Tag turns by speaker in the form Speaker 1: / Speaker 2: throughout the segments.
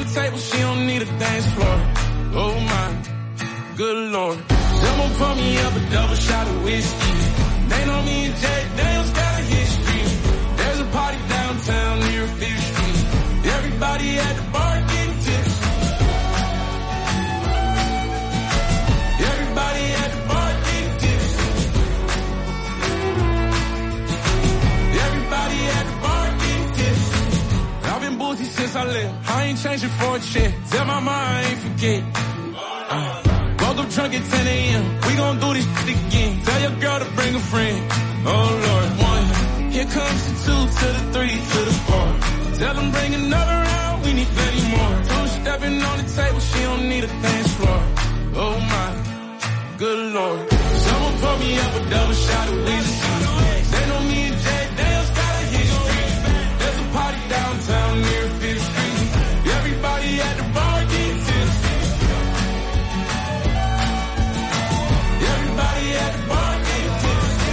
Speaker 1: the table, she don't need a dance floor. Oh my, good Lord. Someone pour me up a double shot of whiskey. They know me and Jay Daniels got a history. There's a party downtown near 5th Street. Everybody at the bar getting tipsy. Everybody at the bar getting tipsy. Everybody at the bar getting tipsy. I've been boozy since I left. I ain't changing for a check. Tell my mom I ain't forget. Woke up drunk at 10 a.m. We gon' do this shit again. Tell your girl to bring a friend. Oh Lord, 1. Here comes the 2 to the 3 to the 4. Tell them bring another round. We need plenty more. 2 stepping on the table. She don't need a dance floor. Oh my, good Lord. Someone pour me up a double shot of whiskey. They know me and Jay Daniels got a history. There's a party downtown near 5th Street. Everybody at the bar getting tipsy. Everybody at the bar getting tipsy.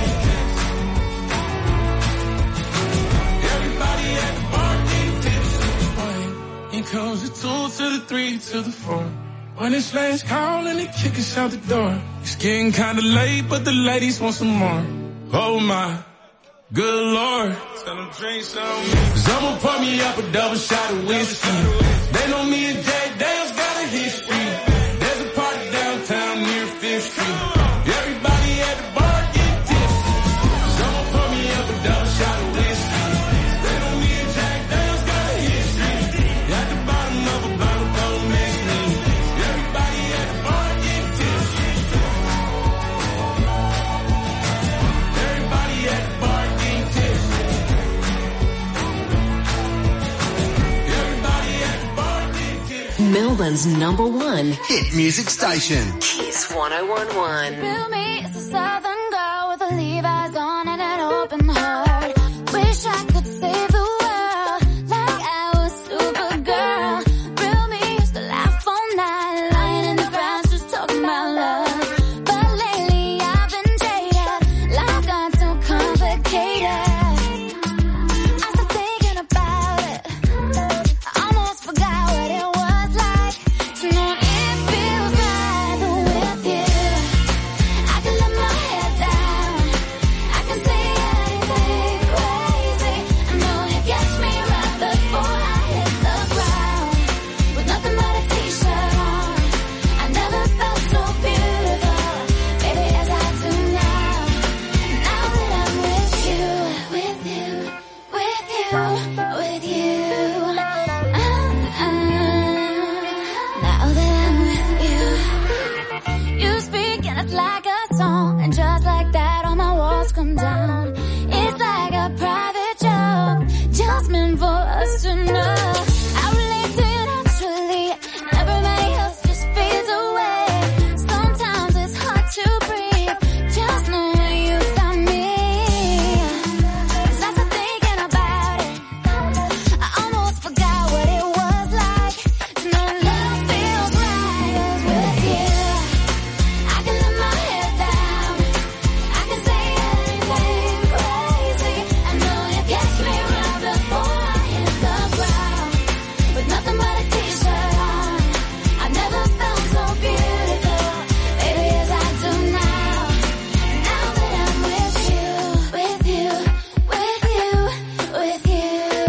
Speaker 1: Everybody at the bar getting tipsy. Here comes the 2 to the 3 to the 4. When it's last call and they kick us out the door. It's getting kinda late, but the ladies want some more. Oh my, good Lord. Tell them drink some. Someone pour me up a double shot of whiskey. They know me and Jay Daniels got a history. There's a party downtown near 5th Street. Everybody at the bar get tipsy. Someone pour me up a double shot of whiskey. They know me and Jack Daniels got a history. At the bottom of a bottle, don't mix me. Everybody at the bar get tipsy. Everybody at the bar get tipsy. Everybody at the bar get tipsy.
Speaker 2: Melbourne's #1
Speaker 3: hit music station.
Speaker 2: Kiss 101.1.
Speaker 4: Real me is a southern girl with a Levi's on and an open heart. Wish I could save the world like I was Supergirl. Real me used to laugh all night, lying in the grass just talking about love. But lately I've been jaded, life got so complicated. I started thinking about it, I almost forgot what it was like to know it feels right with you. I can let my head down, I can say anything crazy. I know you catch me right before I hit the ground, with nothing but a t-shirt on. I never felt so beautiful, baby, as I do now. Now that I'm with you, with you, with you, with you. Now that I'm with you, you speak and it's like a song, and just like that all my walls come down. It's like a private joke, just meant for us to know. I relate to you naturally, and everybody else just fades away. Sometimes it's hard to breathe, just knowing you found me. 'Cause I started thinking about it, I almost forgot what it was like to know love feels right with you. I can let my head down, I can say anything crazy. I know you catch me right before I hit the ground, with nothing but a t-shirt on. I never felt so beautiful, baby, as I do now. Now that I'm with you, with you, with you, with you.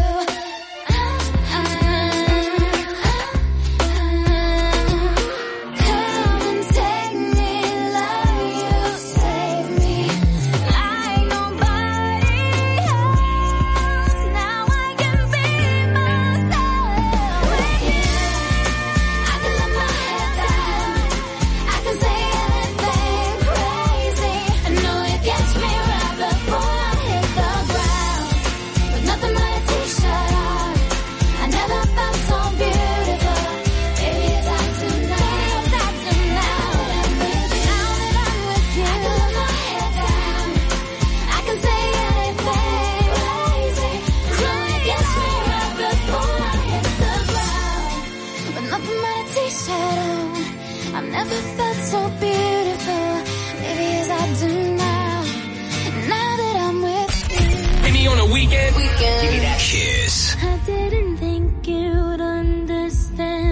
Speaker 4: Come and take me, love you, save me like nobody else. Now I can be myself with you. I can let my head down, I can say anything crazy. I know you catch me right before I hit the ground, with nothing but a t-shirt on. I never felt so beautiful, baby, as I do now. As I do now. Now that I'm with you, I can let my head down, I can say anything crazy. I know you catch me right before I hit the ground, with nothing but a t-shirt on. I've never felt so beautiful, baby, as I do now. Now that I'm with you.
Speaker 1: Maybe on a weekend. Give me that kiss.
Speaker 4: I didn't think you'd understand.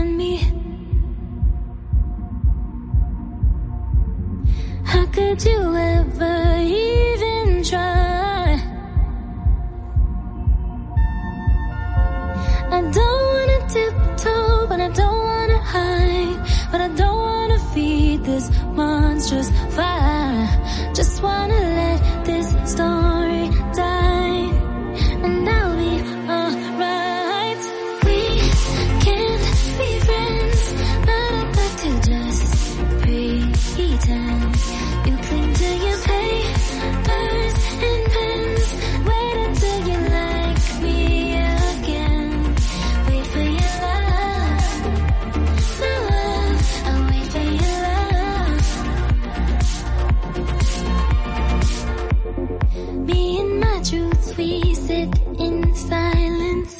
Speaker 4: did you ever even try? I don't wanna tiptoe, but I don't wanna hide. But I don't wanna feed this monstrous fire. Just wanna let this story die, and I'll be alright. We can't be friends, but I'd like to just pretend. You cling to your papers and pens. Wait until you like me again. Wait for your love, my love. I'll wait for your love. Me and my truth, we sit in silence.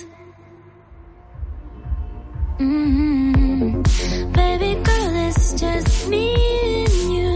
Speaker 4: Baby girl, it's just me and you.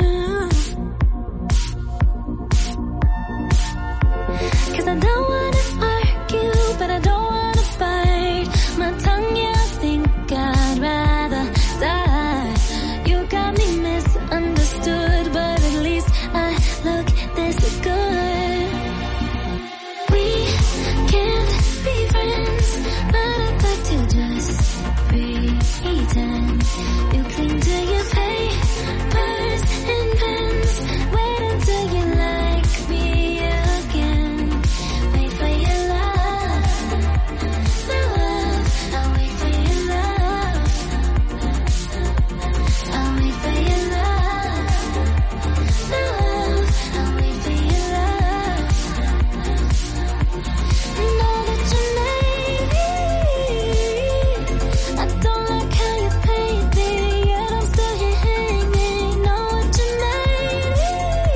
Speaker 4: 'Cause I don't wanna argue, but I don't wanna bite my tongue, yeah, I think I'd rather die. You got me misunderstood, but at least I look this good. We can't be friends, but I'd like to just pretend. You cling to your papers and pens. Wait until you like me again. Wait for your love, my love. I'll wait for your love. I'll wait for your love, my love. I'll wait for your love. Know that you made me. I don't like how you paint me, yet I'm still here hanging. Know what you made me.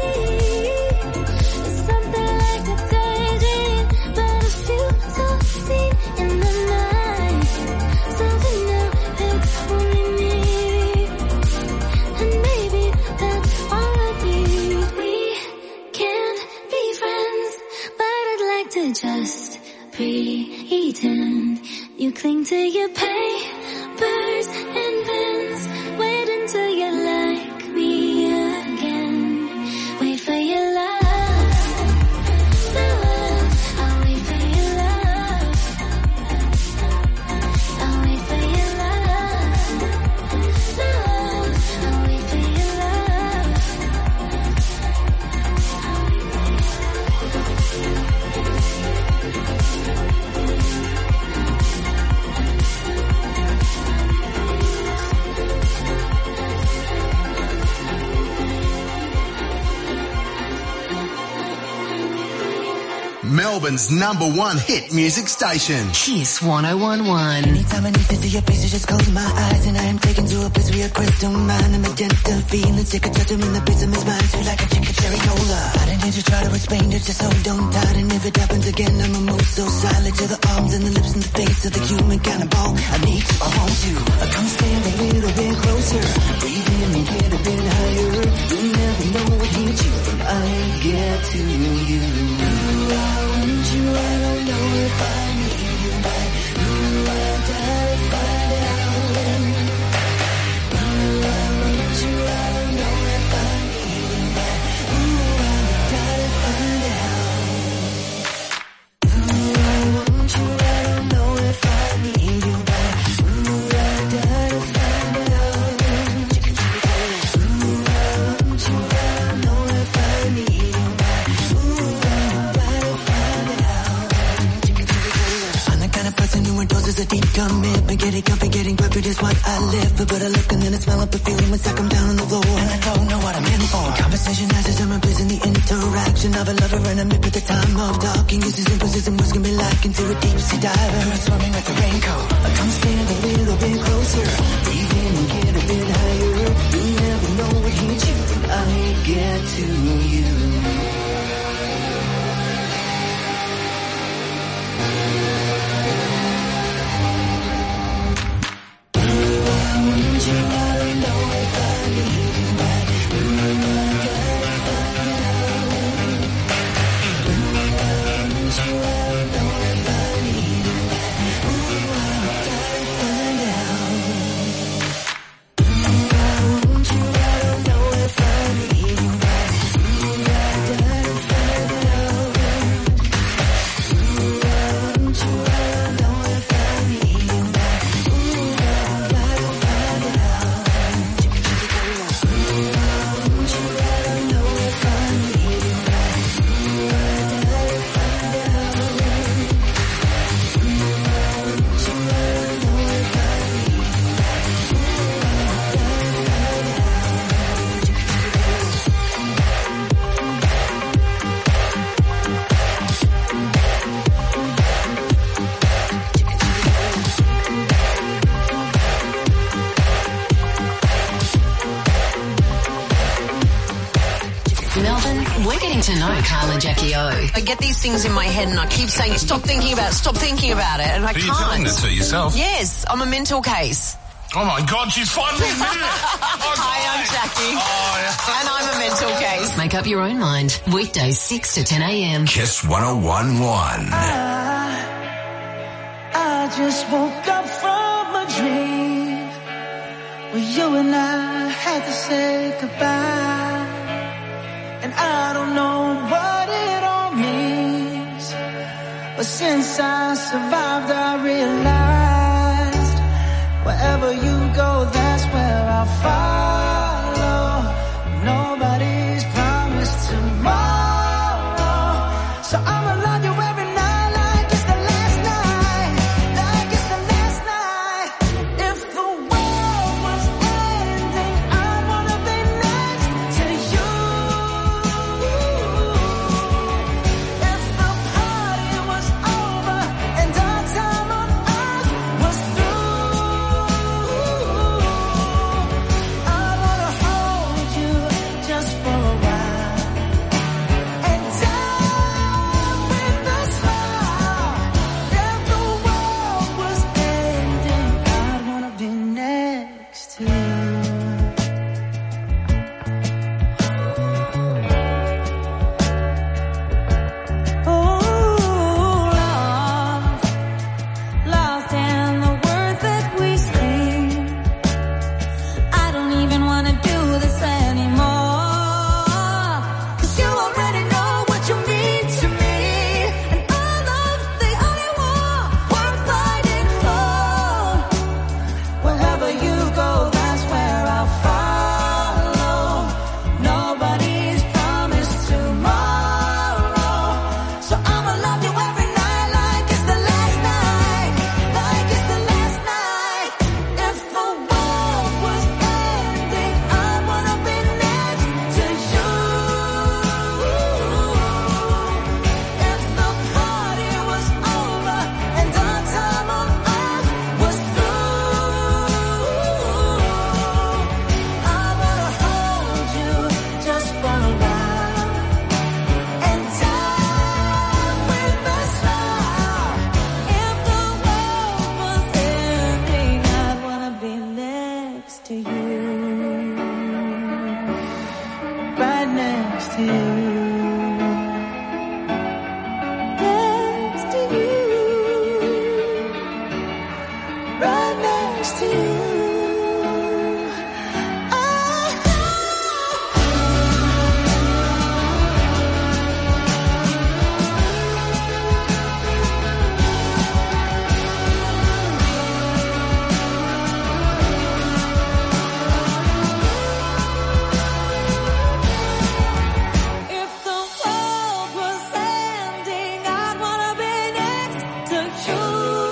Speaker 4: It's something like a daydream, but I feel so seen in the night. Something new, it's only me, and maybe that's all I need. We can't be friends, but I'd like to just pretend. You cling to your papers and pens. Wait until you like me again. Wait for your love, my love. I'll wait for your love. I'll wait for your love, my love. I'll wait for your love.
Speaker 3: Melbourne's #1 hit music station.
Speaker 2: Kiss 101.1.
Speaker 5: Anytime I need to see your face, I just close my eyes and I am taken to a place where your crystal mind and magenta feelings take a touch in the base of my spine, sweet like a chicken cherry cola. I didn't need to try to explain it, just hold on tight, and if it happens again, I'ma move so silent to the arms and the lips and the face of the human cannibal. I need to, I want to. Come stand a little bit closer, breathe in and get a bit higher. You never know what hit you when I get to you. I want you, I don't know if I need you back. Ooh, I gotta find out. Ooh, I want you, I don't know if I need you back. Ooh, I gotta find out. Ooh, I want you, I don't know if I need you back. Ooh, I gotta find out. Ooh, I want you, I don't know if I need you back. Ooh, I gotta find out. I'm the kind of person who endorses a deep commitment, getting comfy, getting perfect is what I live for. But I look and then I smell up a feeling once I come down on the floor, and I don't know what I'm in for. Conversation has its own place in the interaction of a lover and a mip at the time of talking. Uses and poses and words can be like into a deep sea diver, swimming with the raincoat. Come stand a little bit closer, breathe in and get a bit higher. You never know what hits you when I get to you.
Speaker 2: We're getting to know Carl and Jackie O.
Speaker 6: I get these things in my head and I keep saying, stop thinking about it, and I can't.
Speaker 7: Are you telling it to yourself?
Speaker 6: Yes, I'm a mental case.
Speaker 7: Oh my God, she's finally admitted it.
Speaker 6: Hi, I'm Jackie. And I'm a mental case.
Speaker 2: Make up your own mind. Weekdays 6 to 10 a.m.
Speaker 3: Kiss 101.1.
Speaker 5: I just woke up from a dream where you and I had to say goodbye. And I don't know what it all means, but since I survived I realized wherever you go, that's where I'll follow. Nobody's promised tomorrow, so I'ma love you every night like it's the last night, like it's the last night. If the world was ending, I wanna be next to you. If the party was over and our time on earth was through, I wanna hold you just for a while and die with a smile. If the world was ending, I'd wanna be next to you. Lost in the words that we speak. I don't even wanna do this anymore, 'cause you already know what you mean to me, and all of the only war worth fighting for. Wherever you go, that's where I'll follow. Nobody's promised tomorrow, so I'ma love you every night like it's the last night, like it's the last night. If the world was ending, I wanna be next to you. If the party was over and our time on earth was through, I wanna hold you just for a while and die with a smile. If the world was ending, I'd wanna be next to you, right next to you, next to you, right next to you. If the world was ending, I'd wanna be next to you.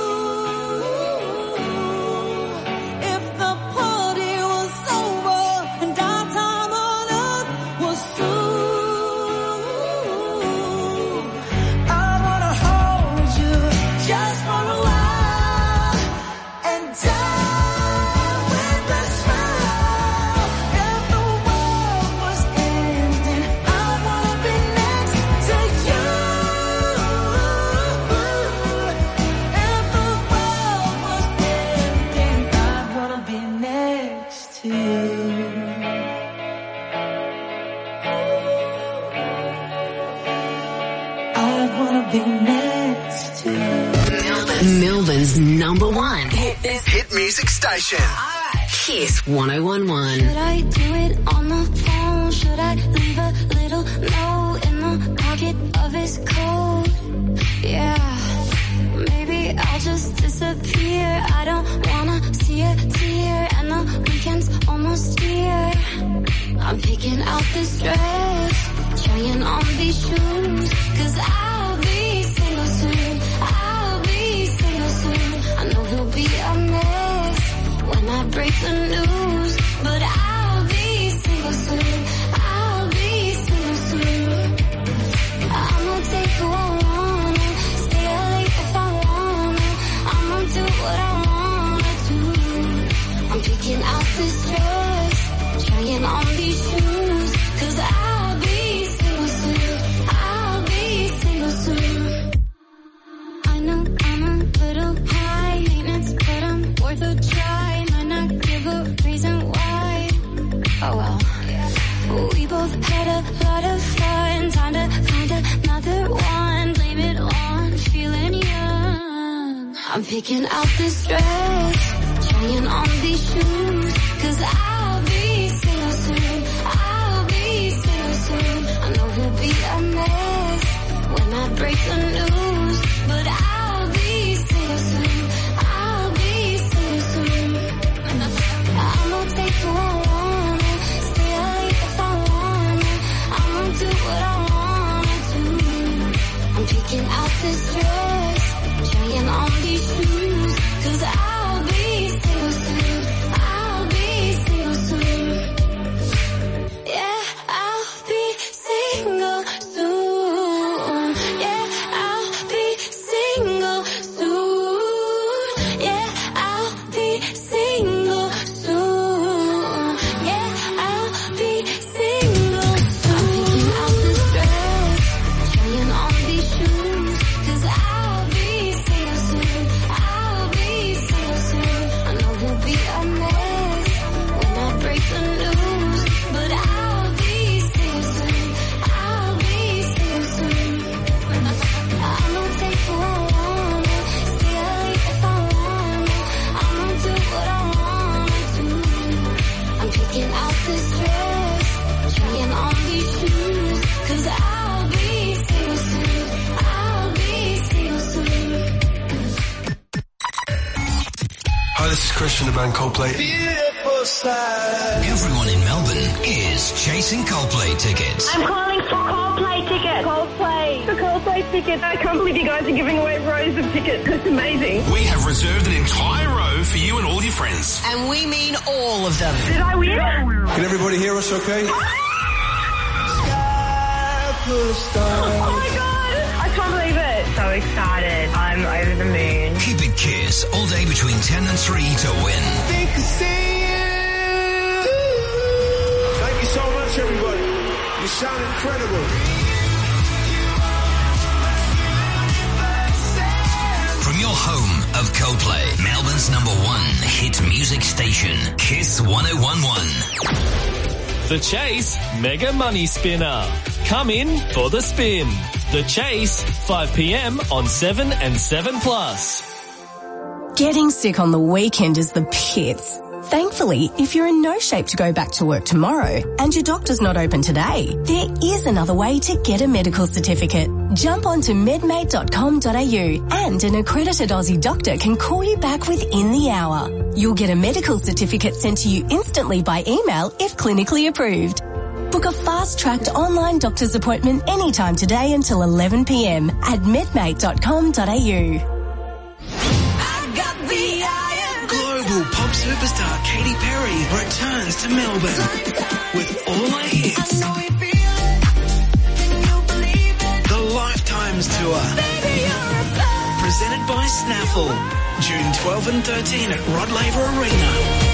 Speaker 5: If the party was over and our time on earth was through, I wanna hold you just for a while and die with a smile. If the world was ending, I wanna be next to you. If the world was ending, I wanna be next to you. I wanna be next to you.
Speaker 2: Melbourne's number one.
Speaker 3: Hit music station.
Speaker 2: Kiss 101.1.
Speaker 4: Should I do it on the phone? Should I leave a little note in the pocket of his coat? Yeah, maybe I'll just disappear. I don't wanna see a tear, and the weekend's almost here. I'm picking out this dress, trying on these shoes, 'cause I'll be single soon. I'll be single soon. I know he'll be a mess when I break the news, but I'll be single soon. I'll be single soon. I'ma take who I wanna, stay late if I wanna. I'ma do what I wanna do. I'm picking out this dress, trying on these shoes, 'cause I'll be single soon. picking out this dress, trying on these shoes, 'cause I'll be single soon, I'll be single soon. I know he'll be a mess when I break the news, but I'll be single soon, I'll be single soon. I'm gonna take who I wanna, stay late if I wanna, I'm gonna do what I wanna do. I'm picking out this dress, trying on these shoes, 'cause I'll be single soon, I'll be single soon. Yeah, I'll be single soon. Yeah, I'll be single soon. Yeah, I'll be single soon. Yeah, I'll be single soon. I'm picking out this dress, trying on these shoes, 'cause I'll be single soon, I'll be single soon. I know he'll be a mess when I break the news, but I'll be single soon, I'll be single soon. I'm gonna take who I wanna, stay late if I wanna, I'm gonna do what I wanna do. I'm picking out this dress, trying on these shoes, 'cause I'll be single soon, I'll be single soon.
Speaker 3: Hi, this is Christian, the band Coldplay.
Speaker 8: Everyone in Melbourne is chasing Coldplay tickets.
Speaker 9: I'm calling for Coldplay tickets. Coldplay. For Coldplay tickets. I can't believe you guys are giving away rows of tickets. It's amazing.
Speaker 7: We have reserved an entire row for you and all your friends.
Speaker 6: And we mean all of them.
Speaker 9: Did I win?
Speaker 3: Can everybody hear us okay?
Speaker 9: Oh my God. I can't believe it. So excited. I'm over the moon.
Speaker 8: Keep it Kiss all day between 10 and 3 to win.
Speaker 3: Thank you so much, everybody. You sound incredible.
Speaker 8: From your home of Coldplay, Melbourne's #1 hit music station, Kiss 101.1.
Speaker 10: The Chase Mega Money Spinner. Come in for the spin. The Chase, 5 p.m. on 7 and 7+.
Speaker 11: Getting sick on the weekend is the pits. Thankfully, if you're in no shape to go back to work tomorrow and your doctor's not open today, there is another way to get a medical certificate. Jump onto medmate.com.au and an accredited Aussie doctor can call you back within the hour. You'll get a medical certificate sent to you instantly by email if clinically approved. Book a fast-tracked online doctor's appointment anytime today until 11 p.m. at medmate.com.au.
Speaker 5: Global pop superstar Katy Perry returns to Melbourne with all her hits. The Lifetimes Tour. Presented by Snaffle. June 12 and 13 at Rod Laver Arena.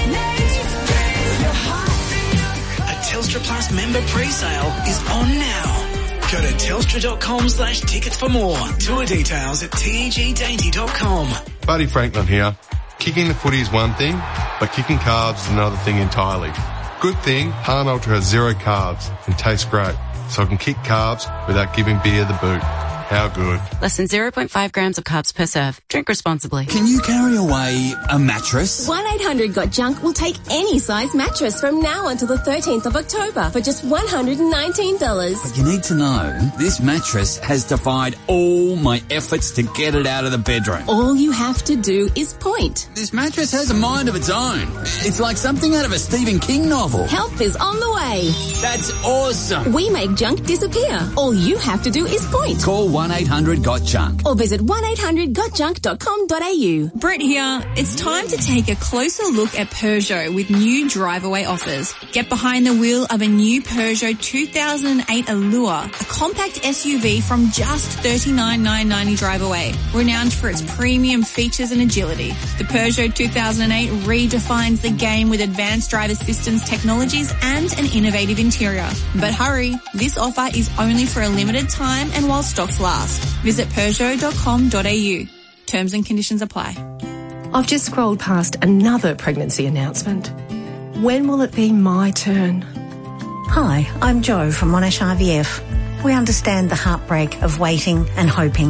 Speaker 5: A Telstra Plus member pre-sale is on now. Go to telstra.com/tickets for more. Tour details at tegdainty.com.
Speaker 12: Buddy Franklin here. Kicking the footy is one thing, but kicking carbs is another thing entirely. Good thing, Harn Ultra has 0 carbs and tastes great, so I can kick carbs without giving beer the boot. How good.
Speaker 13: Less than 0.5 grams of carbs per serve. Drink responsibly.
Speaker 14: Can you carry away a mattress?
Speaker 15: 1-800-GOT-JUNK will take any size mattress from now until the 13th of October for just $119.
Speaker 14: But you need to know, this mattress has defied all my efforts to get it out of the bedroom.
Speaker 15: All you have to do is point.
Speaker 14: This mattress has a mind of its own. It's like something out of a Stephen King novel.
Speaker 15: Help is on the way.
Speaker 14: That's awesome.
Speaker 15: We make junk disappear. All you have to do is point.
Speaker 14: Call 1-800-GOT-JUNK
Speaker 15: or visit 1-800-GOT-JUNK.com.au.
Speaker 16: Britt here. It's time to take a closer look at Peugeot with new drive-away offers. Get behind the wheel of a new Peugeot 2008 Allure, a compact SUV from just $39,990 drive away, renowned for its premium features and agility. The Peugeot 2008 redefines the game with advanced drive assistance technologies and an innovative interior. But hurry, this offer is only for a limited time and while stocks last. Visit Peugeot.com.au. Terms and conditions apply.
Speaker 17: I've just scrolled past another pregnancy announcement. When will it be my turn?
Speaker 18: Hi, I'm Jo from Monash IVF. We understand the heartbreak of waiting and hoping.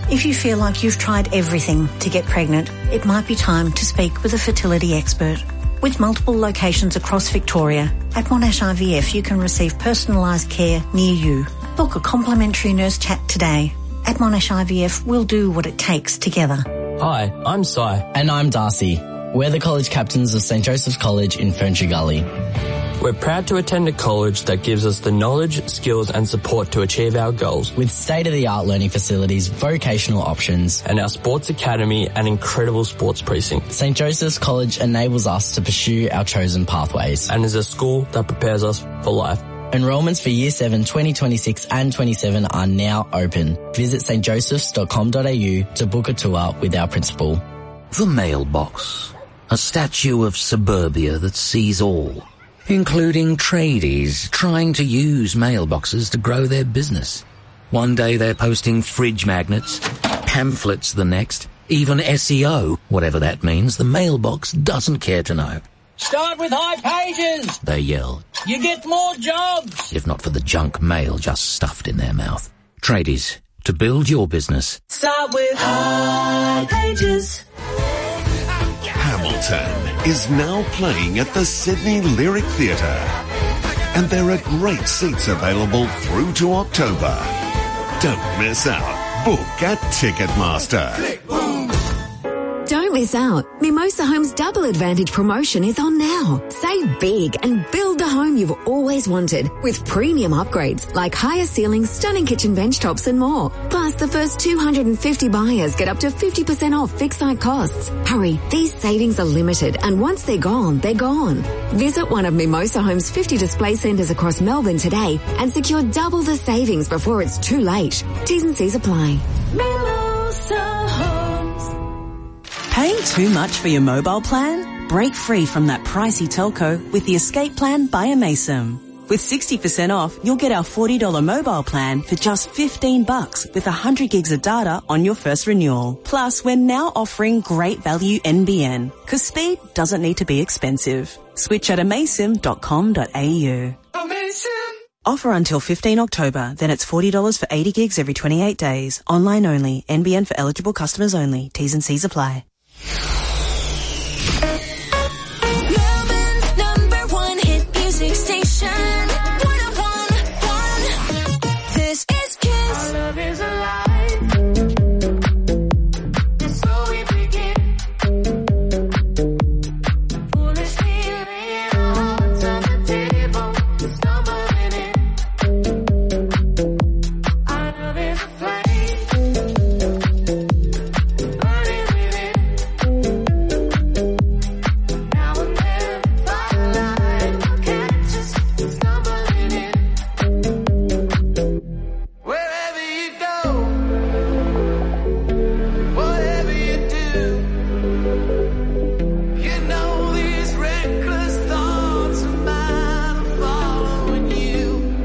Speaker 18: If you feel like you've tried everything to get pregnant, it might be time to speak with a fertility expert. With multiple locations across Victoria, at Monash IVF you can receive personalised care near you. Book a complimentary nurse chat today. At Monash IVF, we'll do what it takes together.
Speaker 19: Hi, I'm Si. And I'm Darcy. We're the college captains of St Joseph's College in Ferntree Gully. We're proud to attend a college that gives us the knowledge, skills and support to achieve our goals. With state-of-the-art learning facilities, vocational options and our sports academy and incredible sports precinct. St Joseph's College enables us to pursue our chosen pathways and is a school that prepares us for life. Enrolments for Year 7, 2026 and 27 are now open. Visit stjosephs.com.au to book a tour with our principal.
Speaker 20: The mailbox. A statue of suburbia that sees all, including tradies trying to use mailboxes to grow their business. One day they're posting fridge magnets, pamphlets the next, even SEO, whatever that means, the mailbox doesn't care to know.
Speaker 21: Start with high pages!
Speaker 20: They yell.
Speaker 21: You get more jobs!
Speaker 20: If not for the junk mail just stuffed in their mouth. Tradies, to build your business.
Speaker 21: Start with high pages.
Speaker 22: Hamilton is now playing at the Sydney Lyric Theatre, and there are great seats available through to October. Don't miss out. Book at Ticketmaster.
Speaker 23: Don't miss out. Mimosa Home's Double Advantage promotion is on now. Save big and build the home you've always wanted with premium upgrades like higher ceilings, stunning kitchen bench tops and more. Plus, the first 250 buyers get up to 50% off fixed site costs. Hurry, these savings are limited and once they're gone, they're gone. Visit one of Mimosa Home's 50 display centres across Melbourne today and secure double the savings before it's too late. T's and C's apply.
Speaker 24: Mimosa Homes. Paying too much for your mobile plan? Break free from that pricey telco with the Escape Plan by Amaysim. With 60% off, you'll get our $40 mobile plan for just $15 with 100 gigs of data on your first renewal. Plus, we're now offering great value NBN, because speed doesn't need to be expensive. Switch at amaysim.com.au. Offer until 15 October, then it's $40 for 80 gigs every 28 days. Online only. NBN for eligible customers only. T's and C's apply.
Speaker 4: Melbourne's #1 hit music station. 101.1. This is Kiss. Our love is alive. And so we begin. Foolishly laying our hearts on the table, stumbling in. Our love is a flame. Burning within. Now and then, firelight will catch us stumbling in. Wherever you go, whatever you do, you know these reckless thoughts of mine are following you.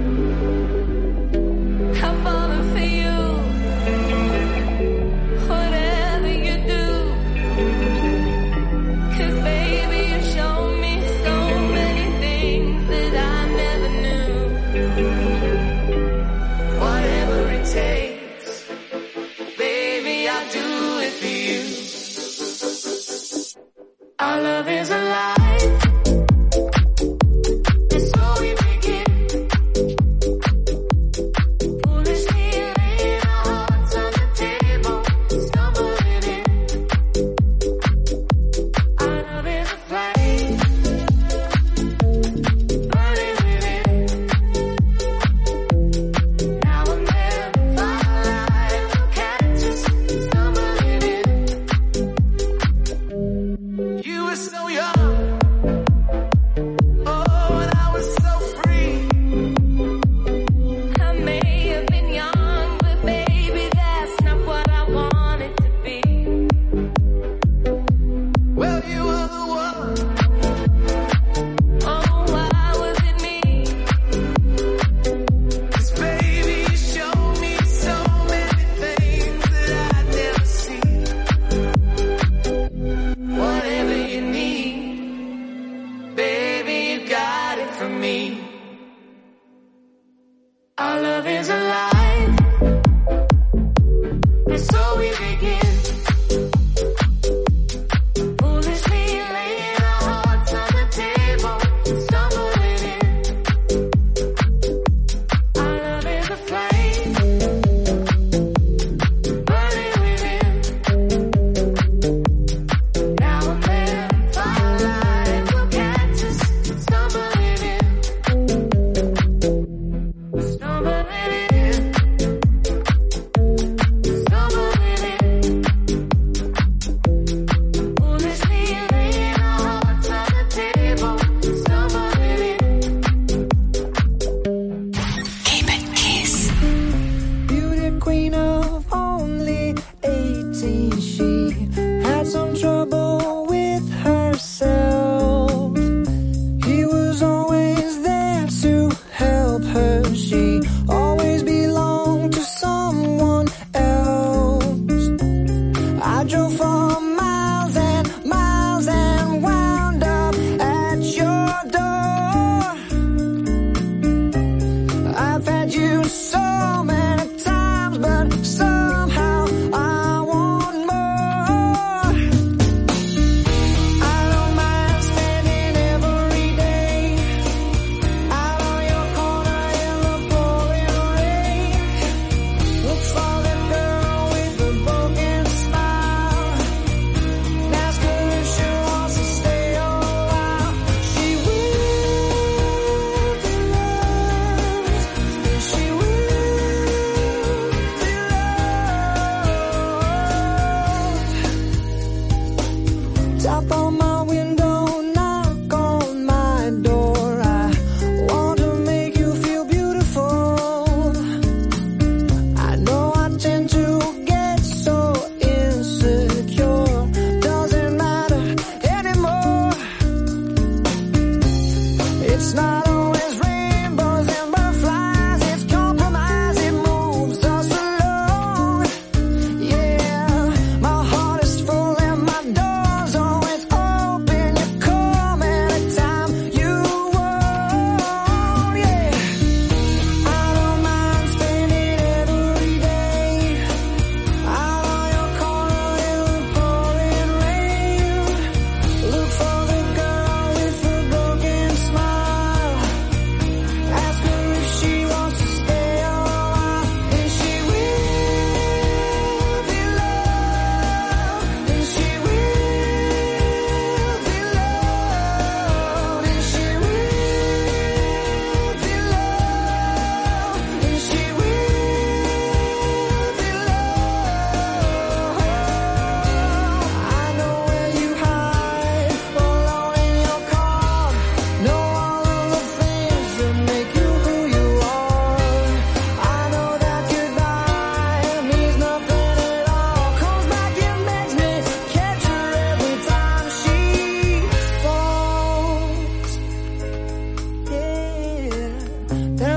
Speaker 4: I'm falling for you. Whatever you do, 'cause baby you show me so many things that I never knew. Whatever it takes, baby I'll do it for you. Our love is alive. And so we begin. Foolishly laying our hearts on the table, stumbling in. Our love is a flame, burning within. Now and then, firelight will catch us stumbling in. You were so young, oh, and I was so free. I may have been young, but baby, that's not what I wanted to be. Well, you were the one. Oh, why was it me? 'Cause baby, you showed me so many things that I'd never seen. Whatever you need, baby, you got it from me. Our love is alive, and so we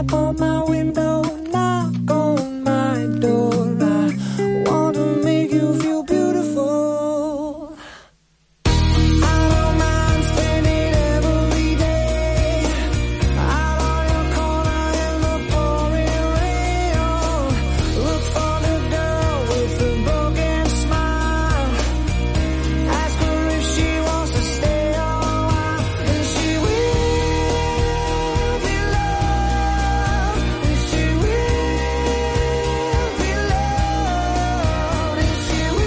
Speaker 5: on my window, knock on my door. I want to make you feel beautiful. I don't mind spending every day out on your corner in the pouring rain. Look for the girl with the broken smile. Ask her if she wants to stay a while, and she will be loved, and she will be loved, and she will be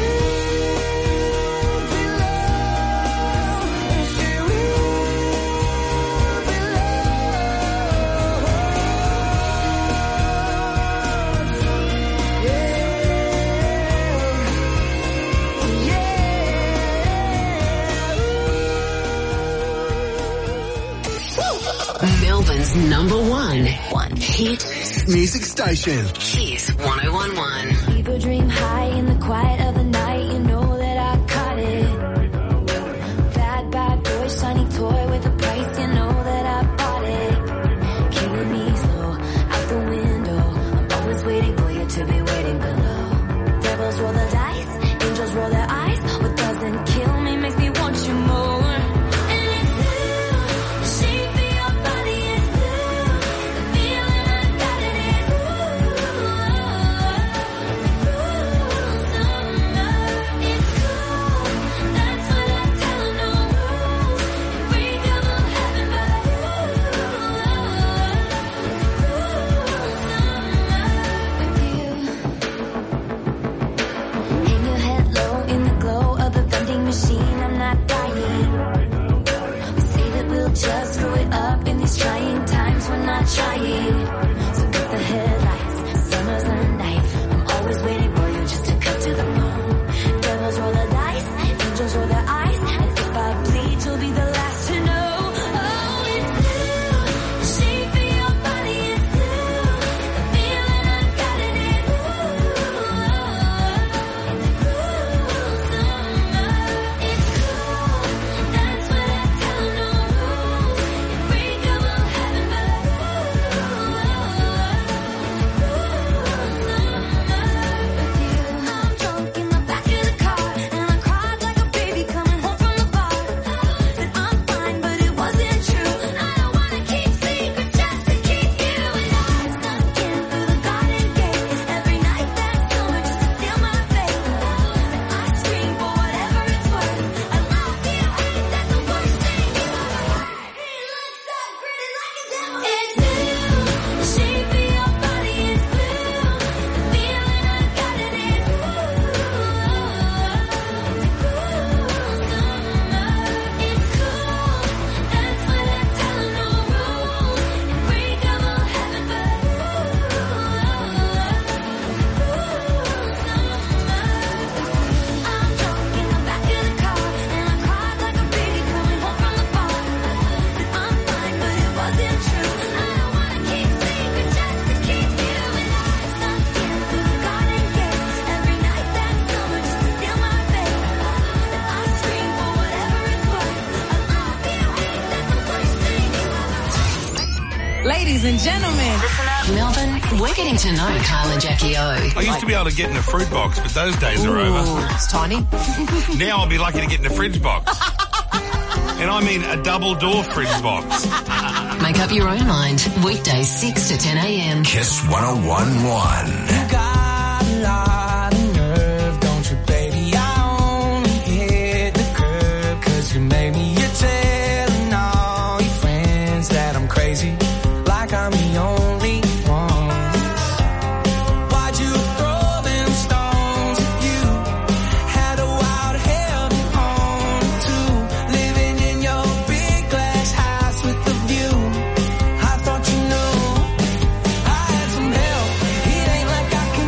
Speaker 1: Melbourne's number one hit
Speaker 2: music station.
Speaker 1: Kiss 101.1.
Speaker 4: People dream high in the quiet of the night. You know that I caught it. Bad, bad boy, shiny toy with a price. You know that I bought it. Killing me slow, out the window. I'm always waiting for you to be waiting below. Devils roll the dice, angels roll their eyes. What doesn't kill me makes me want you more. And it's blue, the shape of your body is blue. The feeling I got it is summer. It's cool, that's what I tell 'em, no rules. Unbreakable heaven, but hang your head low in the glow of the vending machine. I'm not dying. We say that we'll just screw it up in these trying times. We're not trying. So cut the headlights. Summer's the night. I'm always waiting for you just to cut to the bone. Devils roll the dice, angels roll their eyes, and if I bleed, you'll be the last to know. Oh, it's blue. The shape of your body is blue. The feeling I got it is It's cool, that's what I tell 'em, no rules. Unbreakable heaven, but I'm drunk in the back of the car, and I cried like a baby coming home from the bar. Said I'm fine, but it wasn't true. I don't wanna keep secrets just to keep you. And I snuck in through the garden gate every night that summer just to steal my faith. And I scream for whatever it's worth. I love you, ain't that the worst thing? He looks so pretty like a devil. It's blue, the shape of your body is blue. The feeling I got it is It's cool, that's what I tell 'em, no rules. Unbreakable heaven, but I'm drunk in the back of the car, and I cried like a baby coming home from the bar. Said I'm fine, but it wasn't true. I don't wanna keep secrets just to keep you. And I snuck in through the garden gate every night that summer just to steal my faith. And I scream for whatever it's worth. I love you, ain't that the worst thing?
Speaker 16: Ladies and gentlemen,
Speaker 1: Melbourne, we're getting to know Kyle and Jackie O.
Speaker 6: I used to be able to get in a fruit box, but those days are over.
Speaker 16: It's tiny.
Speaker 6: Now I'll be lucky to get in a fridge box. And I mean a double door fridge box.
Speaker 1: Make up your own mind. Weekdays 6 to 10 a.m.
Speaker 8: Kiss 101.1.
Speaker 5: You got a lot of nerve, don't you, baby? I only hit the curb 'cause you made me. You're telling all your friends that I'm crazy, like I'm the only one. Why'd you throw them stones at you? Had a wild hell on too, living in your big glass house with the view. I thought you knew I had some help. It ain't like I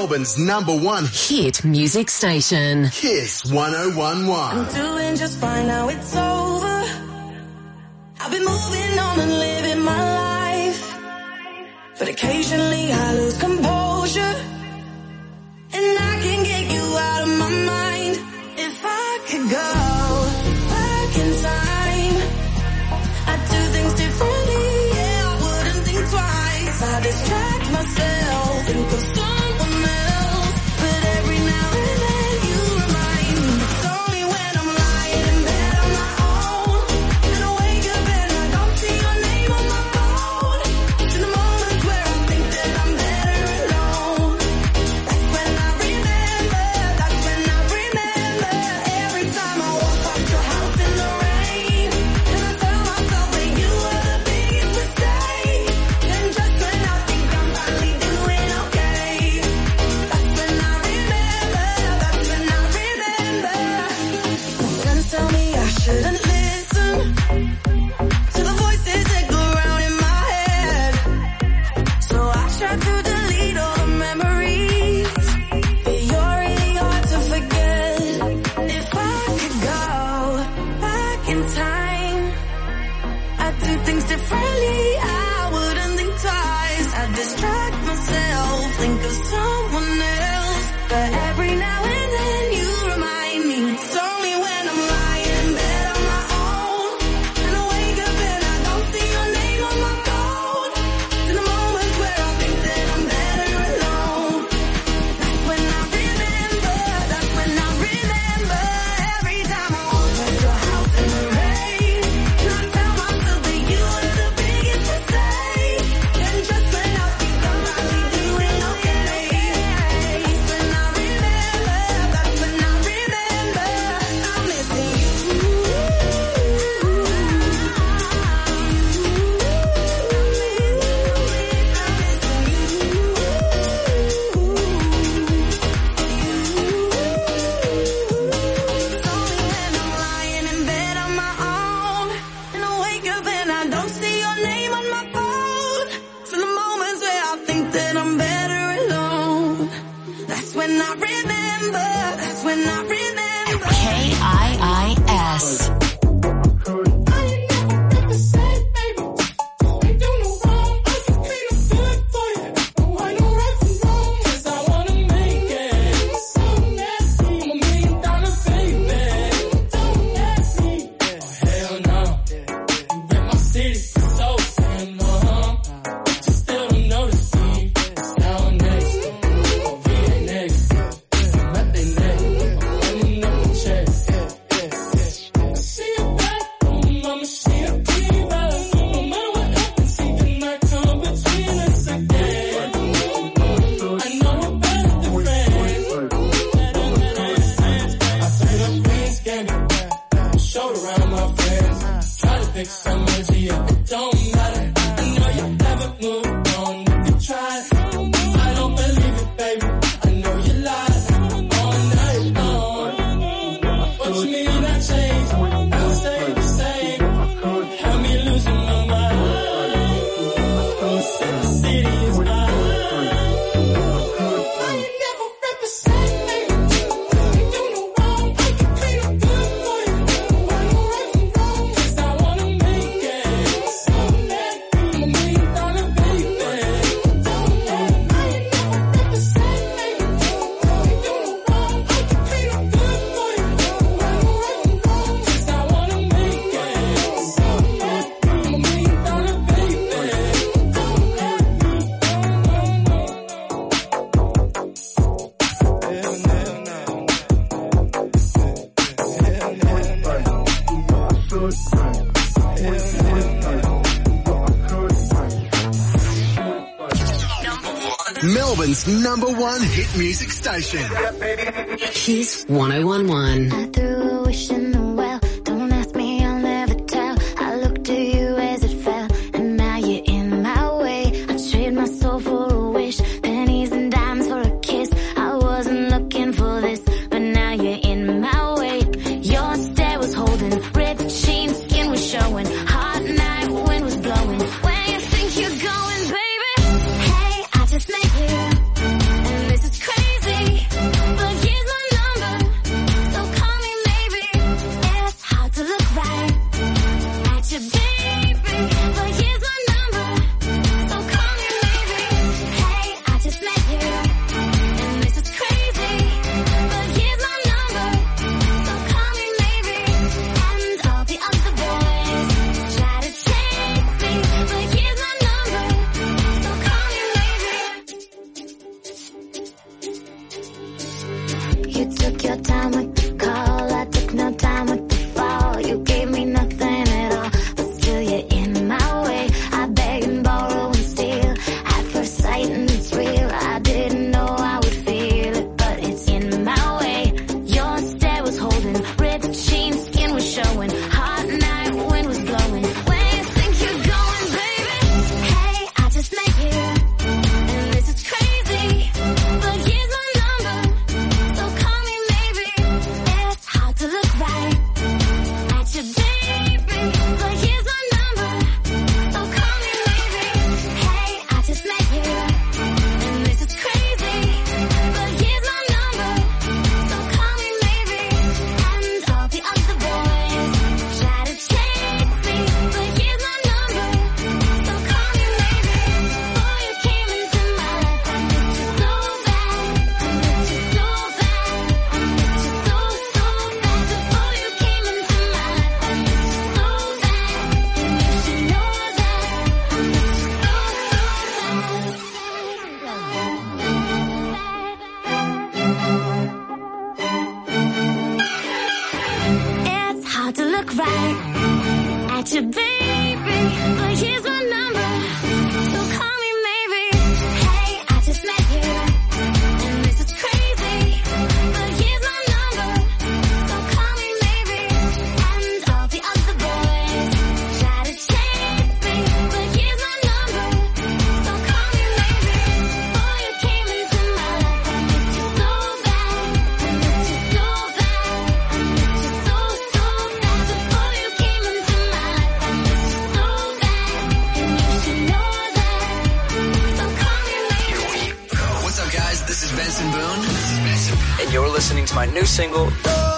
Speaker 1: Melbourne's #1 hit music station. Kiss 101.1.
Speaker 2: I'm doing just fine now, it's over. I've been moving on and living my life, but occasionally I lose composure, and I can get you out of my mind. If I could go back in time, I'd do things differently, yeah, I wouldn't think twice. I distract myself, think of someone else, but every now and then you remind me. It's only when I'm lying in bed on my own, and I wake up and I don't see your name on my phone. It's in the moments where I think that I'm better alone. That's when I remember, that's when I remember. Every time I walk past your house in the rain, and I tell myself that you were the biggest mistake. Then just when I think I'm finally doing okay, that's when I remember, that's when I remember. My friends tell me I shouldn't listen to the voices that go round in my head, so I try to delete all the memories, but you're really hard to forget. If I could go back in time, I'd do things differently, I wouldn't think twice. I'd distract myself, think of someone else, but every now and then you remind me. It's only when I'm lying in bed on my own, and I wake up and I don't see your name on my phone. In the moments where I think that I'm better alone, that's when I remember, that's when I remember. Every time I walk past your house in the rain, and I tell myself that you were the biggest mistake. And just when I think I'm finally doing okay, that's when I remember, that's when I remember. I'm missing you. Lying in bed on my own, and I wake up and I don't see your name on my phone. For the moments where I think that I'm better alone, that's when I remember, that's when I remember.
Speaker 1: KIIS. Melbourne's #1 hit music station. Kiss 101.1.
Speaker 4: I threw a wish in the well. Don't ask me, I'll never tell. I looked to you as it fell, and now you're in my way. I trade my soul for a wish, pennies and dimes for a kiss. I wasn't looking for this, but now you're in my way. Your stare was holding, red sheen, skin was showing. Hot night, wind was blowing. Where you think you're going, baby? Hey, I just met you, and this is crazy. want you, baby, but here's my number, so call me maybe. Hey, I just met you, and this is crazy, but here's my number, so call me maybe. And all the other boys try to chase me, but here's my number, so call me maybe. Before you came into my life, I missed you so bad, I missed you so bad, I missed you so bad. Before you came into my life, I missed you so bad, and you should know that, so call me maybe.
Speaker 3: What's up, guys? This is Benson Boone. And you're listening to my new single,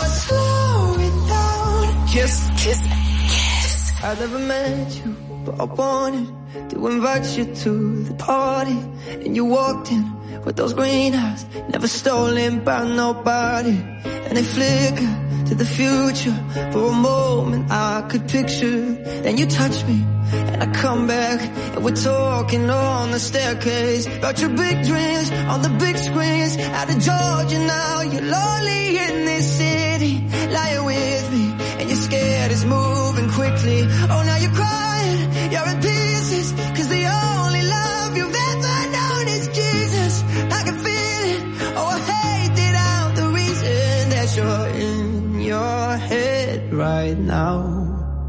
Speaker 5: Slow it down.
Speaker 3: Kiss.
Speaker 5: Kiss. Kiss. I never met you, but I wanted to invite you to the party. And you walked in with those green eyes, never stolen by nobody. And they flicker to the future. For a moment I could picture. Then you touch me, and I come back, and we're talking on the staircase about your big dreams on the big screens. Out of Georgia now, you're lonely in this city, lying with me, and you're scared it's moving quickly. Oh, now you're crying, you're in pieces, cause the only love you've ever known is Jesus. I can feel it, oh, I hate it, I'm the reason that you're in your head right now,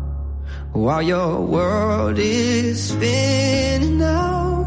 Speaker 5: while your world is spinning out.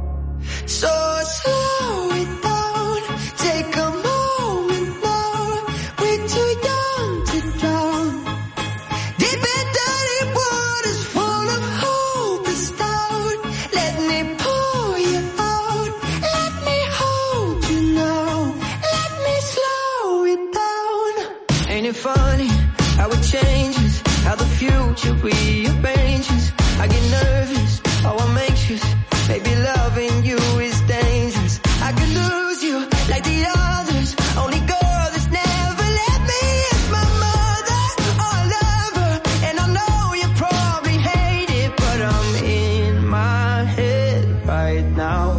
Speaker 5: So slow it down, take a moment now. We're too young to drown. Deep in dirty waters full of hope is down. Let me pull you out, let me hold you now, let me slow it down. Ain't it funny how it changes, how the future rearranges? I get nervous, oh I'm anxious, maybe loving you is dangerous. I could lose you like the others, only girl that's never let me is my mother. Oh, I love her, and I know you probably hate it, but I'm in my head right now.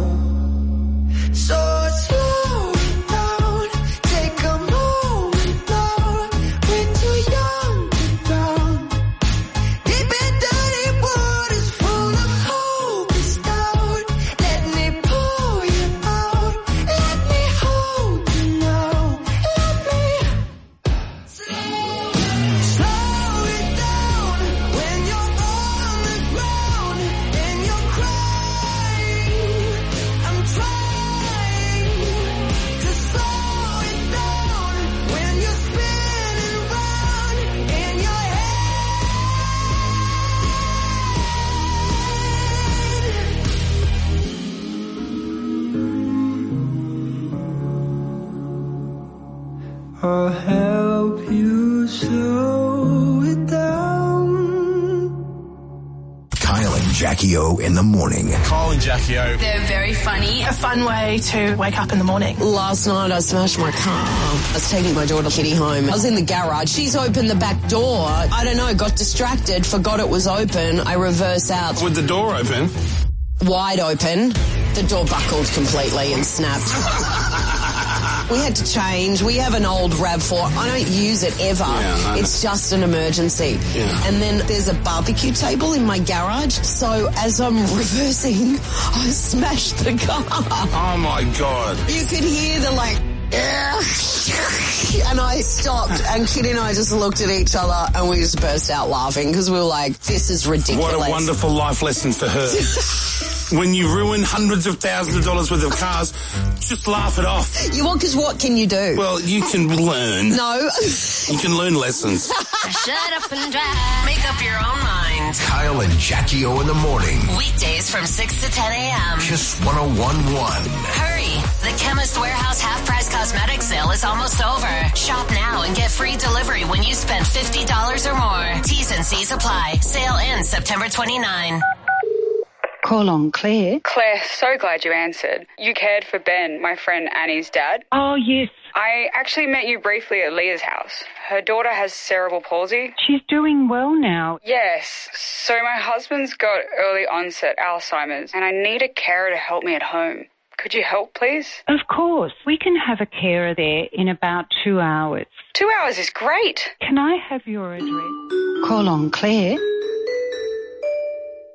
Speaker 5: So slow it down, take a moment now. We're too young to drown. Deep in dirty waters full of hope is down. Let me pull you out, let me hold you now, let me slow it down. When you're on the ground and you're crying, I'm trying to slow it down. When you're spinning round in your I'll help you slow it down.
Speaker 8: Kyle and Jackie O in the morning.
Speaker 6: Kyle and Jackie O.
Speaker 7: They're very funny. A fun way to wake up in the morning.
Speaker 1: Last night I smashed my car. I was taking my daughter Kitty home. I was in the garage. She's opened the back door. I don't know, got distracted, forgot it was open. I reverse out.
Speaker 6: With the door open?
Speaker 1: Wide open. The door buckled completely and snapped. We had to change. We have an old RAV4. I don't use it ever.
Speaker 6: Yeah,
Speaker 1: it's just an emergency.
Speaker 6: Yeah.
Speaker 1: And then there's a barbecue table in my garage. So as I'm reversing, I smashed the car.
Speaker 6: Oh my God.
Speaker 1: You could hear the and I stopped, and Kitty and I just looked at each other and we just burst out laughing because we were like, this is ridiculous.
Speaker 6: What a wonderful life lesson for her. When you ruin hundreds of thousands of dollars worth of cars, just laugh it off.
Speaker 1: Because what can you do?
Speaker 6: Well, you can learn.
Speaker 1: No.
Speaker 6: You can learn lessons.
Speaker 1: Shut up and drive.
Speaker 8: Make up your own mind. Kyle and Jackie O in the morning.
Speaker 1: Weekdays from 6 to 10 a.m.
Speaker 8: Kiss 101.1.
Speaker 1: Hurry. The Chemist Warehouse half-price cosmetic sale is almost over. Shop now and get free delivery when you spend $50 or more. T's and C's apply. Sale ends September 29.
Speaker 9: Call on Claire.
Speaker 10: Claire, so glad you answered. You cared for Ben, my friend Annie's dad.
Speaker 9: Oh, yes.
Speaker 10: I actually met you briefly at Leah's house. Her daughter has cerebral palsy.
Speaker 9: She's doing well now.
Speaker 10: Yes. So my husband's got early onset Alzheimer's, and I need a carer to help me at home. Could you help, please?
Speaker 9: Of course. We can have a carer there in about 2 hours.
Speaker 10: 2 hours is great.
Speaker 9: Can I have your address? Call on Claire.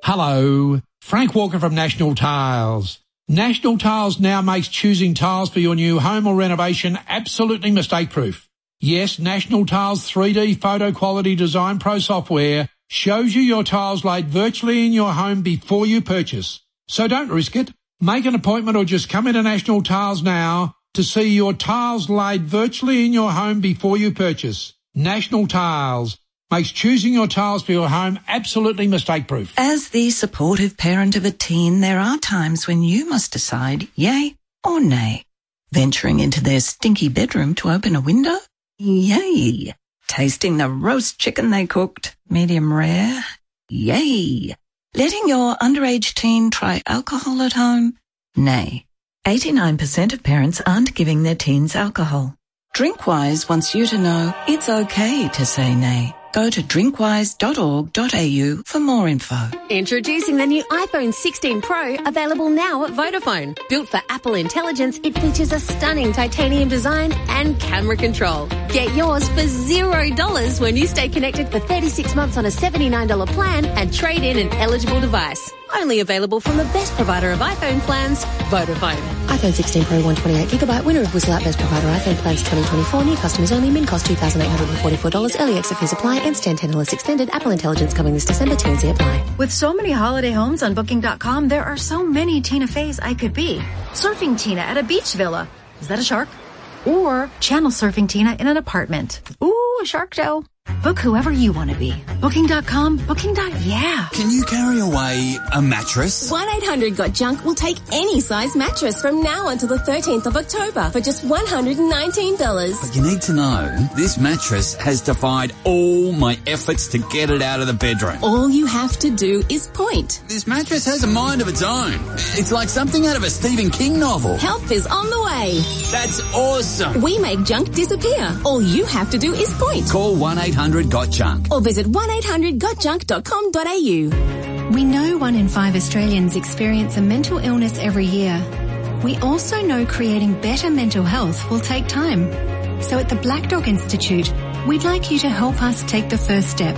Speaker 11: Hello, Frank Walker from National Tiles. National Tiles now makes choosing tiles for your new home or renovation absolutely mistake-proof. Yes, National Tiles 3D Photo Quality Design Pro software shows you your tiles laid virtually in your home before you purchase. So don't risk it. Make an appointment or just come into National Tiles now to see your tiles laid virtually in your home before you purchase. National Tiles makes choosing your tiles for your home absolutely mistake-proof.
Speaker 12: As the supportive parent of a teen, there are times when you must decide yay or nay. Venturing into their stinky bedroom to open a window? Yay. Tasting the roast chicken they cooked, medium rare? Yay. Letting your underage teen try alcohol at home? Nay. 89% of parents aren't giving their teens alcohol. Drinkwise wants you to know it's okay to say nay. Go to drinkwise.org.au for more info.
Speaker 13: Introducing the new iPhone 16 Pro, available now at Vodafone. Built for Apple Intelligence, it features a stunning titanium design and camera control. Get yours for $0 when you stay connected for 36 months on a $79 plan and trade in an eligible device. Only available from the best provider of iPhone plans, Vodafone.
Speaker 14: iPhone 16 Pro 128GB, winner of Whistle Out Best Provider iPhone Plans 2024. New customers only. Min cost $2,844. Early exit fees apply. Ends 10 less extended. Apple Intelligence coming this December. TNC apply.
Speaker 25: With so many holiday homes on Booking.com, there are so many Tina Feys I could be. Surfing Tina at a beach villa. Is that a shark? Or channel surfing Tina in an apartment. Ooh, a shark show. Book whoever you want to be. Booking.com, Booking.yeah.
Speaker 3: Can you carry away a mattress?
Speaker 15: 1-800-GOT-JUNK will take any size mattress from now until the 13th of October for just $119.
Speaker 3: But you need to know, this mattress has defied all my efforts to get it out of the bedroom.
Speaker 15: All you have to do is point.
Speaker 3: This mattress has a mind of its own. It's like something out of a Stephen King novel.
Speaker 15: Help is on the way.
Speaker 3: That's awesome.
Speaker 15: We make junk disappear. All you have to do is point.
Speaker 3: Call 1-800-GOT-JUNK.
Speaker 15: Or visit 1-800-GOT-JUNK.com.au.
Speaker 26: We know 1 in 5 Australians experience a mental illness every year. We also know creating better mental health will take time. So at the Black Dog Institute, we'd like you to help us take the first step.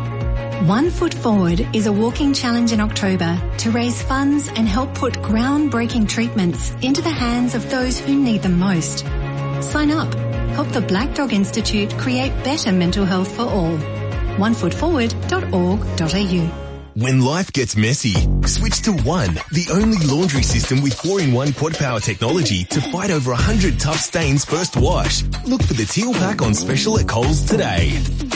Speaker 26: 1 Foot Forward is a walking challenge in October to raise funds and help put groundbreaking treatments into the hands of those who need them most. Sign up. Help the Black Dog Institute create better mental health for all. onefootforward.org.au.
Speaker 27: When life gets messy, switch to One, the only laundry system with 4-in-1 quad power technology to fight over 100 tough stains first wash. Look for the teal pack on special at Coles today.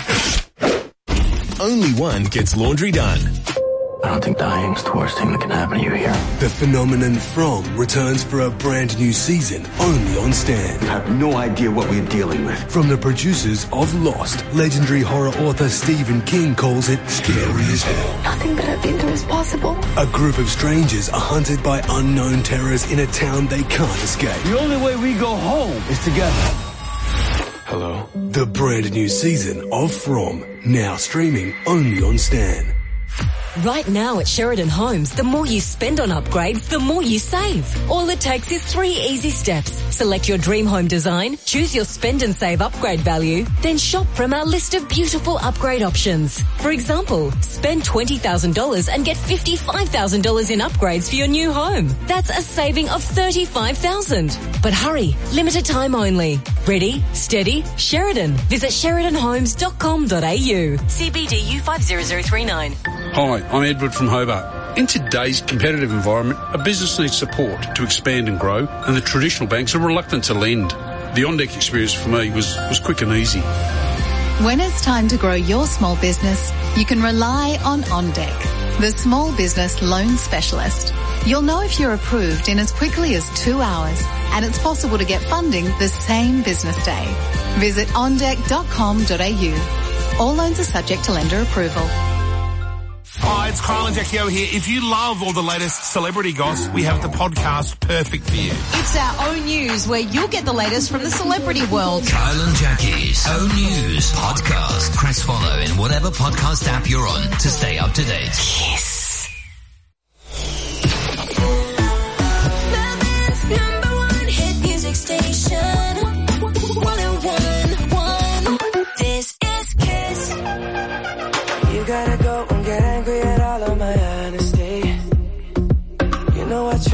Speaker 27: Only One gets laundry done.
Speaker 28: I don't think dying's the worst thing that can happen to you here.
Speaker 29: The phenomenon From returns for a brand new season, only on Stan.
Speaker 28: You have no idea what we're dealing with.
Speaker 29: From the producers of Lost, legendary horror author Stephen King calls it scary as hell.
Speaker 30: Nothing that I've been through is possible.
Speaker 29: A group of strangers are hunted by unknown terrors in a town they can't escape.
Speaker 28: The only way we go home is together.
Speaker 29: Hello? The brand new season of From, now streaming only on Stan.
Speaker 31: Right now at Sheridan Homes, the more you spend on upgrades, the more you save. All it takes is 3 easy steps. Select your dream home design, choose your spend and save upgrade value, then shop from our list of beautiful upgrade options. For example, spend $20,000 and get $55,000 in upgrades for your new home. That's a saving of $35,000. But hurry, limited time only. Ready, steady, Sheridan. Visit sheridanhomes.com.au. CBDU 50039.
Speaker 6: Hi, I'm Edward from Hobart. In today's competitive environment, a business needs support to expand and grow, and the traditional banks are reluctant to lend. The OnDeck experience for me was quick and easy.
Speaker 32: When it's time to grow your small business, you can rely on OnDeck, the small business loan specialist. You'll know if you're approved in as quickly as 2 hours, and it's possible to get funding the same business day. Visit ondeck.com.au. All loans are subject to lender approval.
Speaker 6: Hi, it's Kyle and Jackie O here. If you love all the latest celebrity goss, we have the podcast perfect for you.
Speaker 33: It's our own news where you'll get the latest from the celebrity world.
Speaker 8: Kyle and Jackie's own news podcast. Press follow in whatever podcast app you're on to stay up to date.
Speaker 33: Yes.
Speaker 2: Melbourne's #1 hit music station. 101.1. This is Kiss.
Speaker 21: You gotta go and get angry at all of my honesty.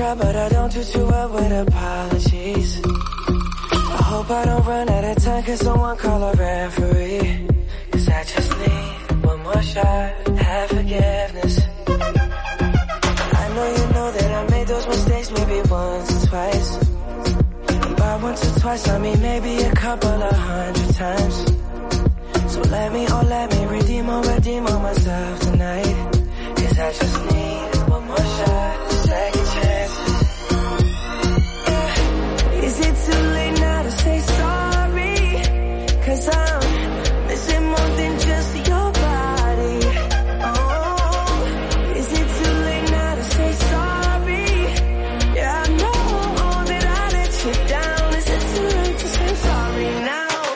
Speaker 1: lot, but I don't do too well with apologies. I hope I don't run out of time, cause someone call a referee. Cause I just need one more shot, have forgiveness. I know you know that I made those mistakes maybe once or twice. By once or twice, I mean maybe a couple of 100 times. So let me redeem or myself tonight. Cause I just need one more shot, second chances. Yeah. Is it too late now to say sorry? Cause I'm missing more than just your body. Oh, is it too late now to say sorry? Yeah, I know that I let you down. Is it too late to say sorry now?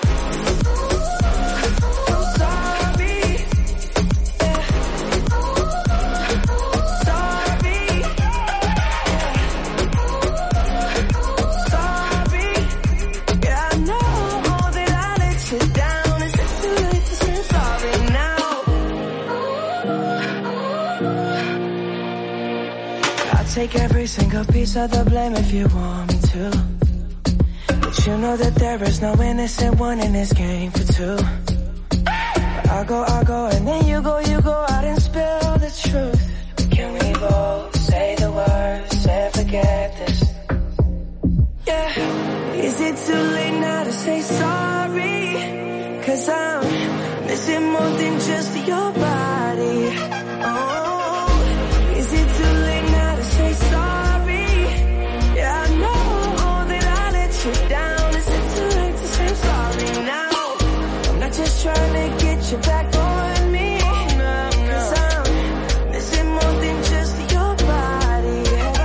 Speaker 1: Take every single piece of the blame if you want me to. But you know that there is no innocent one in this game for two. I go, and then you go out and spill the truth. Can we both say the words and forget this? Yeah. Is it too late now to say sorry? Cause I'm missing more than just your body. Oh, is it too late now to say sorry? Yeah, I know that I let you down. Is it too late to say sorry now? I'm not just trying to get you back on me. Cause I'm missing more than just your body.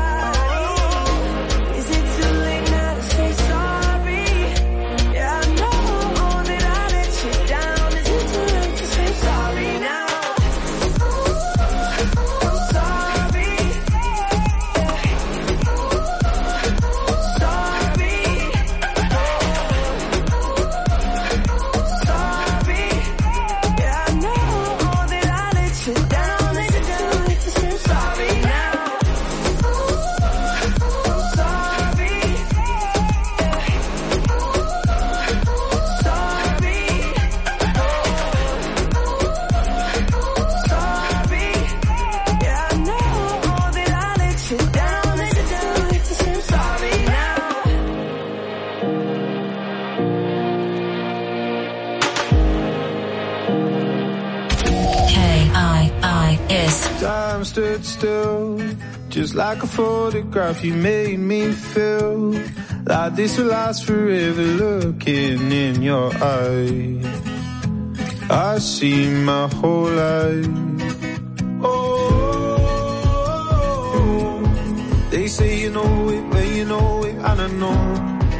Speaker 1: Is it too late now to say sorry? Yeah, I know that I let you down. Is it too late to say sorry now?
Speaker 4: Time stood still, just like a photograph. You made me feel like this will last forever. Looking in your eyes, I see my whole life. Oh, they say you know it, but you know it, and I know.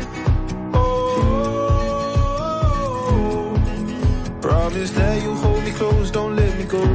Speaker 4: Oh, promise that you'll hold me close, don't let me go.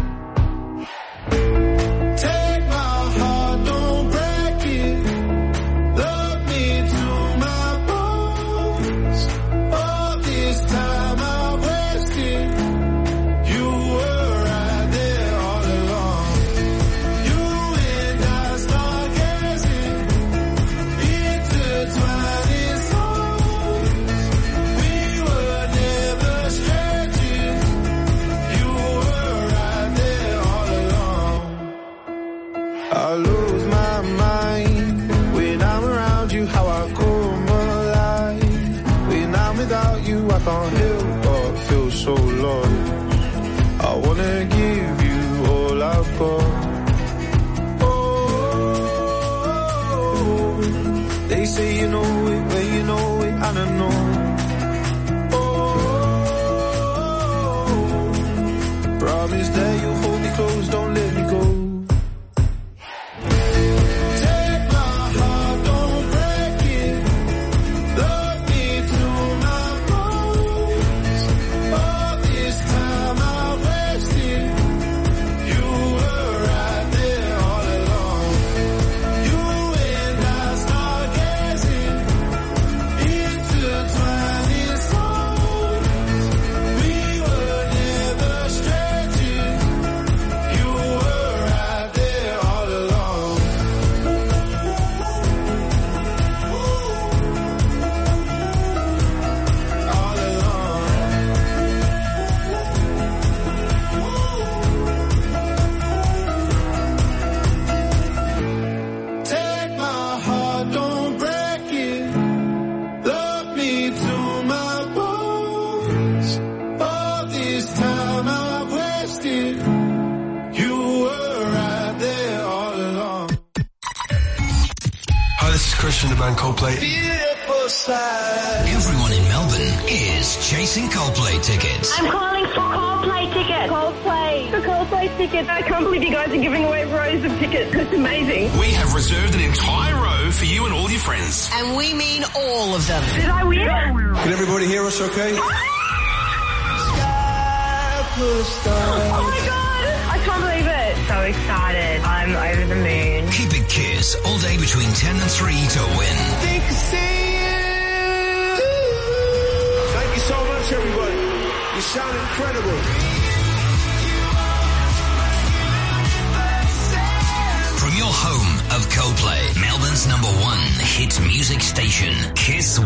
Speaker 4: I can't help but feel so lost. I wanna give you all I've got. Oh, they say you know it, but you know it, and I know. Oh, promise that you'll hold me close, don't let me go. Right.
Speaker 29: Christian, the band Coldplay.
Speaker 8: Everyone in Melbourne is chasing Coldplay tickets.
Speaker 5: I'm calling for Coldplay tickets. Coldplay. For Coldplay tickets. I can't believe you guys are giving away rows of tickets. It's amazing.
Speaker 29: We have reserved an entire row for you and all your friends.
Speaker 33: And we mean all of them.
Speaker 5: Did I win?
Speaker 29: Can everybody hear us okay?
Speaker 5: Oh my God. I can't believe it. So excited. I'm over the moon.
Speaker 8: Keep it Kiss all day between 10 and 3 to win.
Speaker 29: Thank you so much, everybody. You sound incredible.
Speaker 8: From your home of Coldplay, Melbourne's #1 hit music station, Kiss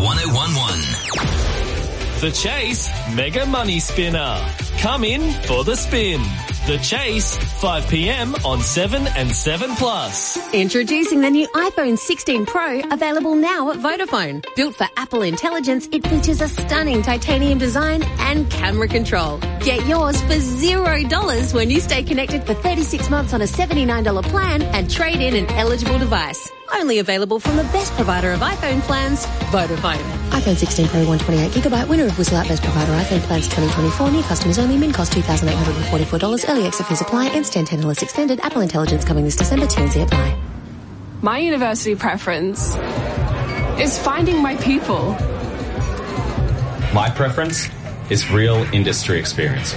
Speaker 8: 1011.
Speaker 7: The Chase Mega Money Spinner. Come in for the spin. The Chase, 5 p.m. on 7 and 7 Plus.
Speaker 13: Introducing the new iPhone 16 Pro, available now at Vodafone. Built for Apple Intelligence, it features a stunning titanium design and camera control. Get yours for $0 when you stay connected for 36 months on a $79 plan and trade in an eligible device. Only available from the best provider of iPhone plans, Vodafone.
Speaker 14: iPhone 16 Pro 128GB, winner of Whistle Out Best Provider iPhone Plans 2024, new customers only, min cost $2,844, early exit fees apply, and stand 10 less extended, Apple Intelligence coming this December, TNC apply.
Speaker 9: My university preference is finding my people.
Speaker 10: My preference is real industry experience.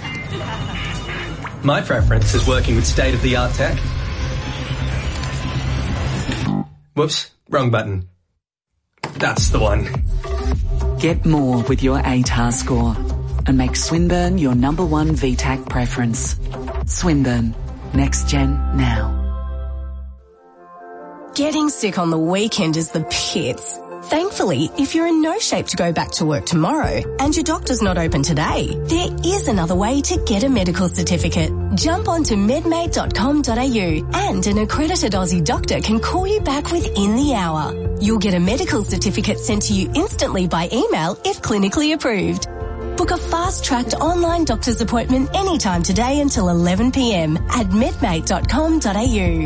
Speaker 11: My preference is working with state-of-the-art tech. Whoops, wrong button. That's the one.
Speaker 16: Get more with your ATAR score and make Swinburne your #1 VTAC preference. Swinburne. Next gen now.
Speaker 15: Getting sick on the weekend is the pits. Thankfully, if you're in no shape to go back to work tomorrow and your doctor's not open today, there is another way to get a medical certificate. Jump onto medmate.com.au and an accredited Aussie doctor can call you back within the hour. You'll get a medical certificate sent to you instantly by email if clinically approved. Book a fast-tracked online doctor's appointment anytime today until 11 p.m. at medmate.com.au.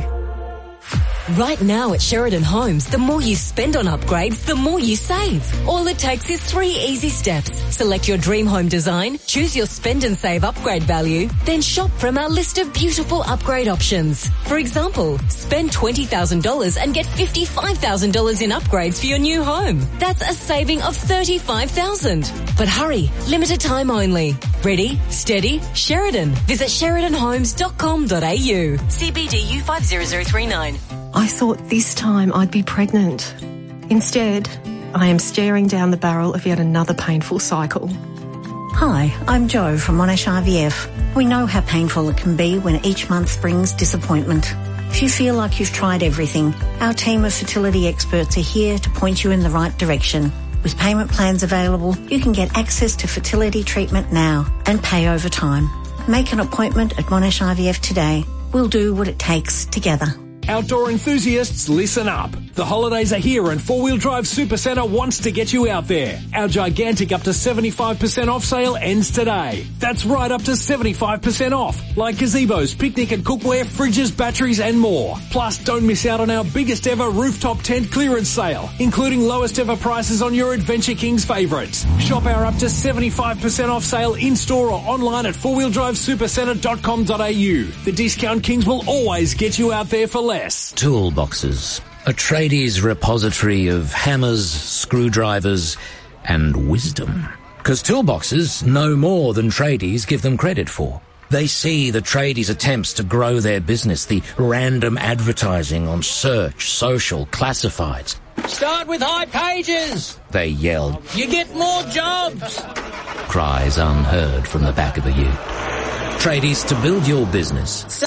Speaker 31: Right now at Sheridan Homes, the more you spend on upgrades, the more you save. All it takes is 3 easy steps. Select your dream home design, choose your spend and save upgrade value, then shop from our list of beautiful upgrade options. For example, spend $20,000 and get $55,000 in upgrades for your new home. That's a saving of $35,000. But hurry, limited time only. Ready, steady, Sheridan. Visit sheridanhomes.com.au. CBDU 50039.
Speaker 17: I thought this time I'd be pregnant. Instead, I am staring down the barrel of yet another painful cycle.
Speaker 18: Hi, I'm Jo from Monash IVF. We know how painful it can be when each month brings disappointment. If you feel like you've tried everything, our team of fertility experts are here to point you in the right direction. With payment plans available, you can get access to fertility treatment now and pay over time. Make an appointment at Monash IVF today. We'll do what it takes together.
Speaker 19: Outdoor enthusiasts, listen up. The holidays are here and 4 Wheel Drive Supercentre wants to get you out there. Our gigantic up to 75% off sale ends today. That's right, up to 75% off. Like gazebos, picnic and cookware, fridges, batteries and more. Plus, don't miss out on our biggest ever rooftop tent clearance sale, including lowest ever prices on your Adventure Kings favourites. Shop our up to 75% off sale in-store or online at 4wheeldrivesupercentre.com.au. The Discount Kings will always get you out there for less.
Speaker 20: Toolboxes, a tradie's repository of hammers, screwdrivers, and wisdom. Because toolboxes know more than tradies give them credit for. They see the tradies' attempts to grow their business, the random advertising on search, social, classifieds.
Speaker 21: Start with high pages.
Speaker 20: They yelled,
Speaker 21: You get more jobs.
Speaker 20: Cries unheard from the back of a ute. Tradies, to build your business,